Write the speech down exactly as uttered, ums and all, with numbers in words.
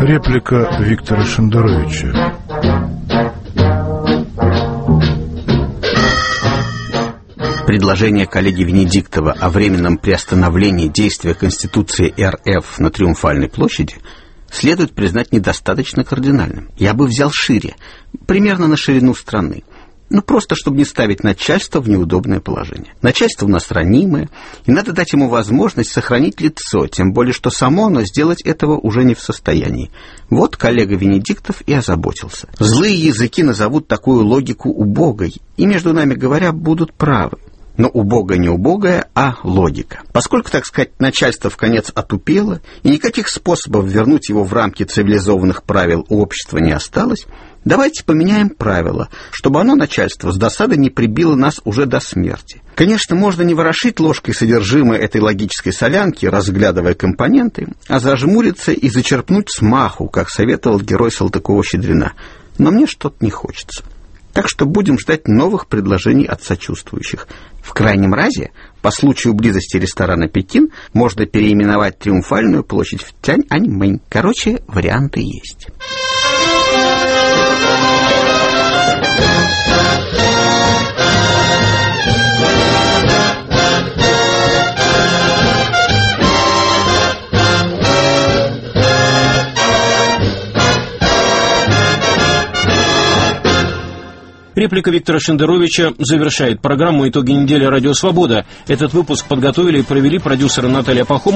Реплика Виктора Шендеровича. Предложение коллеги Венедиктова о временном приостановлении действия Конституции эр эф на Триумфальной площади следует признать недостаточно кардинальным. Я бы взял шире, примерно на ширину страны. Ну, просто чтобы не ставить начальство в неудобное положение. Начальство у нас ранимое, и надо дать ему возможность сохранить лицо, тем более, что само оно сделать этого уже не в состоянии. Вот коллега Венедиктов и озаботился. Злые языки назовут такую логику убогой, и, между нами говоря, будут правы. Но убогая не убогая, а логика. Поскольку, так сказать, начальство вконец отупело, и никаких способов вернуть его в рамки цивилизованных правил у общества не осталось, давайте поменяем правила, чтобы оно, начальство, с досады не прибило нас уже до смерти. Конечно, можно не ворошить ложкой содержимое этой логической солянки, разглядывая компоненты, а зажмуриться и зачерпнуть смаху, как советовал герой Салтыкова-Щедрина. Но мне что-то не хочется. Так что будем ждать новых предложений от сочувствующих. В крайнем разе, по случаю близости ресторана «Пекин», можно переименовать Триумфальную площадь в Тяньаньмэнь. Короче, варианты есть. Реплика Виктора Шендеровича завершает программу «Итоги недели. Радио Свобода». Этот выпуск подготовили и провели продюсеры Наталья Пахомова.